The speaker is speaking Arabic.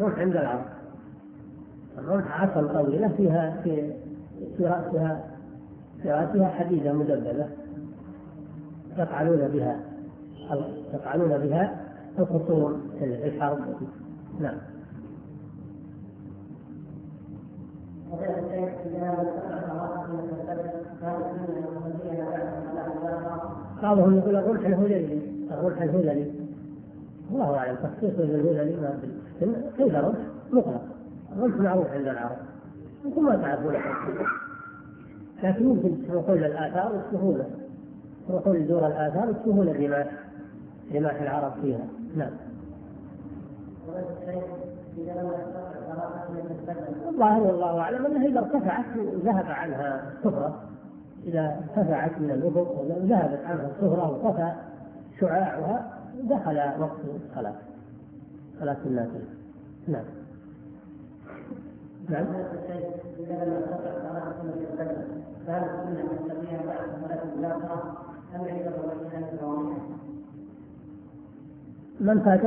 الرمح عند العرب. الرمح عصا طويلة في رأسها حديدة مدببة يفعلون بها الخصوم في الحرب. نعم. بعضهم يقول الرمح الهذلي الله أعلم تخصيص الهذلي ما كيف رمح مطلق. الرمح معروف عند العرب يمكن ما تعرفون لكن يمكن تروحون الآثار والسهولة، تروحون دور الآثار والسهولة رماح العرب فيها. نعم. والله أعلم أنها إذا ارتفعت ذهب عنها الصفرة، إذا ارتفعت من الأفق وذهبت عنها الصفرة وطفى شعاعها دخل وقت صلاة الناس. نعم. نعم. من فات